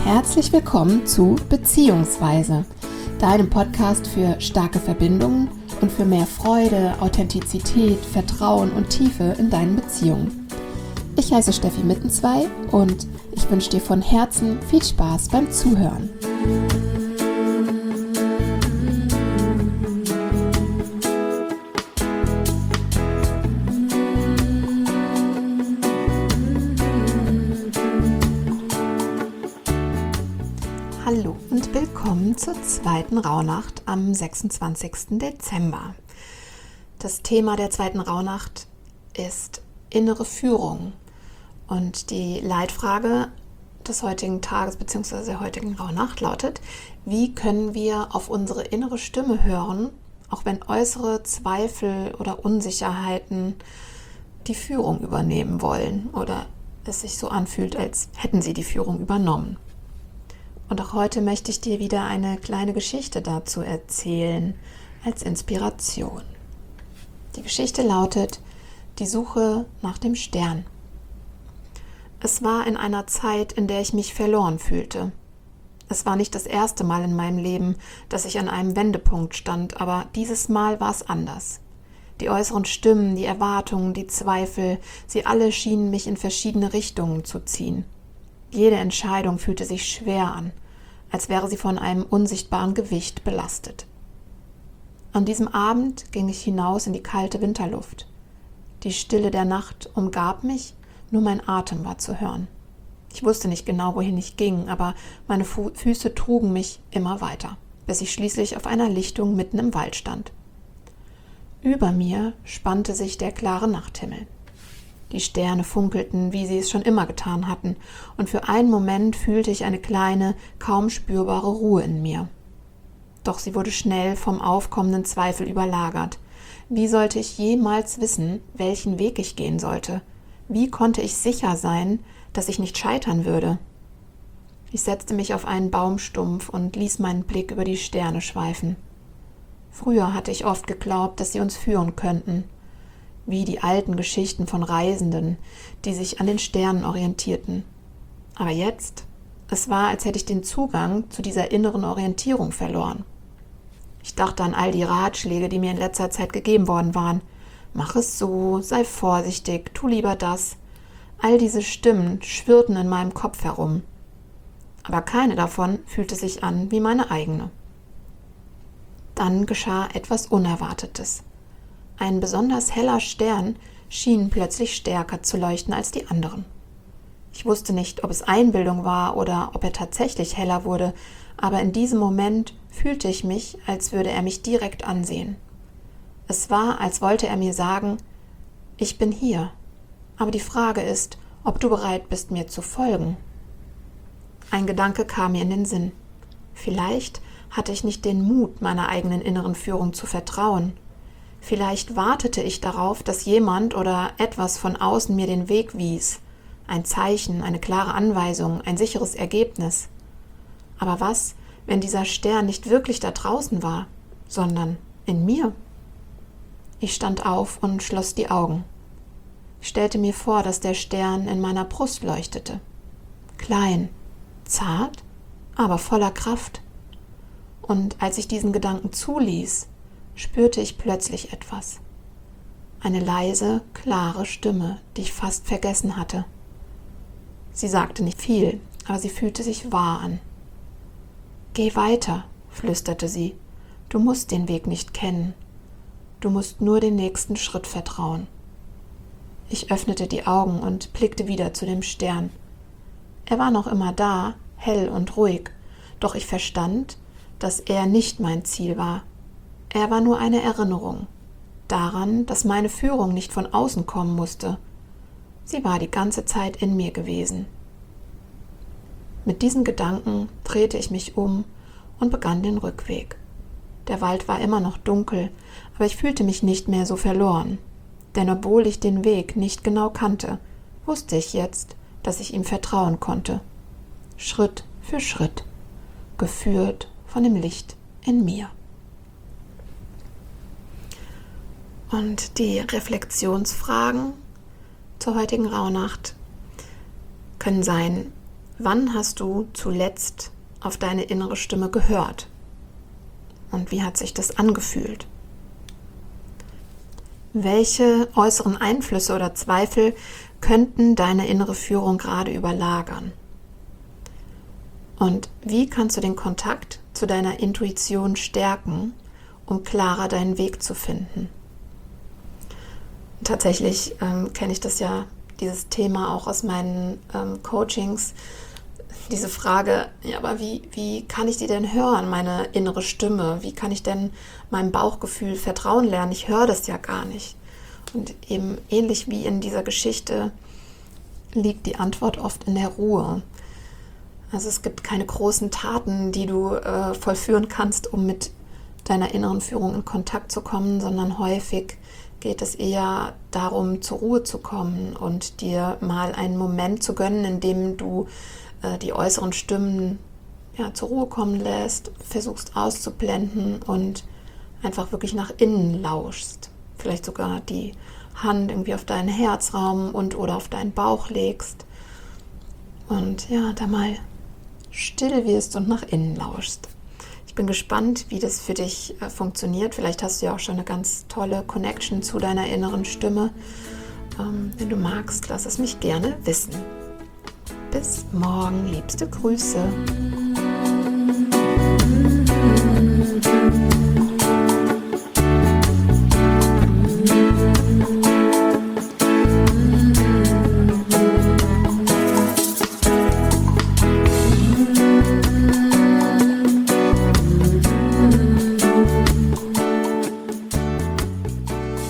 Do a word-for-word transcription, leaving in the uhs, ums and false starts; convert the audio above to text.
Herzlich willkommen zu Beziehungsweise, deinem Podcast für starke Verbindungen und für mehr Freude, Authentizität, Vertrauen und Tiefe in deinen Beziehungen. Ich heiße Steffi Mittenzwei und ich wünsche dir von Herzen viel Spaß beim Zuhören. Hallo und willkommen zur zweiten Rauhnacht am sechsundzwanzigsten Dezember. Das Thema der zweiten Rauhnacht ist innere Führung und die Leitfrage des heutigen Tages bzw. der heutigen Rauhnacht lautet: Wie können wir auf unsere innere Stimme hören, auch wenn äußere Zweifel oder Unsicherheiten die Führung übernehmen wollen oder es sich so anfühlt, als hätten sie die Führung übernommen? Und auch heute möchte ich dir wieder eine kleine Geschichte dazu erzählen, als Inspiration. Die Geschichte lautet: Die Suche nach dem Stern. Es war in einer Zeit, in der ich mich verloren fühlte. Es war nicht das erste Mal in meinem Leben, dass ich an einem Wendepunkt stand, aber dieses Mal war es anders. Die äußeren Stimmen, die Erwartungen, die Zweifel, sie alle schienen mich in verschiedene Richtungen zu ziehen. Jede Entscheidung fühlte sich schwer an, als wäre sie von einem unsichtbaren Gewicht belastet. An diesem Abend ging ich hinaus in die kalte Winterluft. Die Stille der Nacht umgab mich, nur mein Atem war zu hören. Ich wusste nicht genau, wohin ich ging, aber meine Fu- Füße trugen mich immer weiter, bis ich schließlich auf einer Lichtung mitten im Wald stand. Über mir spannte sich der klare Nachthimmel. Die Sterne funkelten, wie sie es schon immer getan hatten, und für einen Moment fühlte ich eine kleine, kaum spürbare Ruhe in mir. Doch sie wurde schnell vom aufkommenden Zweifel überlagert. Wie sollte ich jemals wissen, welchen Weg ich gehen sollte? Wie konnte ich sicher sein, dass ich nicht scheitern würde? Ich setzte mich auf einen Baumstumpf und ließ meinen Blick über die Sterne schweifen. Früher hatte ich oft geglaubt, dass sie uns führen könnten, wie die alten Geschichten von Reisenden, die sich an den Sternen orientierten. Aber jetzt, es war, als hätte ich den Zugang zu dieser inneren Orientierung verloren. Ich dachte an all die Ratschläge, die mir in letzter Zeit gegeben worden waren. Mach es so, sei vorsichtig, tu lieber das. All diese Stimmen schwirrten in meinem Kopf herum. Aber keine davon fühlte sich an wie meine eigene. Dann geschah etwas Unerwartetes. Ein besonders heller Stern schien plötzlich stärker zu leuchten als die anderen. Ich wusste nicht, ob es Einbildung war oder ob er tatsächlich heller wurde, aber in diesem Moment fühlte ich mich, als würde er mich direkt ansehen. Es war, als wollte er mir sagen: Ich bin hier, aber die Frage ist, ob du bereit bist, mir zu folgen. Ein Gedanke kam mir in den Sinn. Vielleicht hatte ich nicht den Mut, meiner eigenen inneren Führung zu vertrauen. Vielleicht wartete ich darauf, dass jemand oder etwas von außen mir den Weg wies. Ein Zeichen, eine klare Anweisung, ein sicheres Ergebnis. Aber was, wenn dieser Stern nicht wirklich da draußen war, sondern in mir? Ich stand auf und schloss die Augen. Ich stellte mir vor, dass der Stern in meiner Brust leuchtete. Klein, zart, aber voller Kraft. Und als ich diesen Gedanken zuließ, spürte ich plötzlich etwas. Eine leise, klare Stimme, die ich fast vergessen hatte. Sie sagte nicht viel, aber sie fühlte sich wahr an. Geh weiter, flüsterte sie. Du musst den Weg nicht kennen. Du musst nur den nächsten Schritt vertrauen. Ich öffnete die Augen und blickte wieder zu dem Stern. Er war noch immer da, hell und ruhig, doch ich verstand, dass er nicht mein Ziel war. Er war nur eine Erinnerung daran, dass meine Führung nicht von außen kommen musste. Sie war die ganze Zeit in mir gewesen. Mit diesen Gedanken drehte ich mich um und begann den Rückweg. Der Wald war immer noch dunkel, aber ich fühlte mich nicht mehr so verloren. Denn obwohl ich den Weg nicht genau kannte, wusste ich jetzt, dass ich ihm vertrauen konnte. Schritt für Schritt, geführt von dem Licht in mir. Und die Reflexionsfragen zur heutigen Rauhnacht können sein: Wann hast du zuletzt auf deine innere Stimme gehört? Und wie hat sich das angefühlt? Welche äußeren Einflüsse oder Zweifel könnten deine innere Führung gerade überlagern? Und wie kannst du den Kontakt zu deiner Intuition stärken, um klarer deinen Weg zu finden? Tatsächlich ähm, kenne ich das ja, dieses Thema auch aus meinen ähm, Coachings, diese Frage, ja, aber wie, wie kann ich die denn hören, meine innere Stimme? Wie kann ich denn meinem Bauchgefühl vertrauen lernen? Ich höre das ja gar nicht. Und eben ähnlich wie in dieser Geschichte liegt die Antwort oft in der Ruhe. Also es gibt keine großen Taten, die du äh, vollführen kannst, um mit deiner inneren Führung in Kontakt zu kommen, sondern häufig geht es eher darum, zur Ruhe zu kommen und dir mal einen Moment zu gönnen, in dem du äh, die äußeren Stimmen ja, zur Ruhe kommen lässt, versuchst auszublenden und einfach wirklich nach innen lauschst. Vielleicht sogar die Hand irgendwie auf deinen Herzraum und oder auf deinen Bauch legst und ja, da mal still wirst und nach innen lauschst. Ich bin gespannt, wie das für dich äh, funktioniert. Vielleicht hast du ja auch schon eine ganz tolle Connection zu deiner inneren Stimme. Ähm, wenn du magst, lass es mich gerne wissen. Bis morgen, liebste Grüße.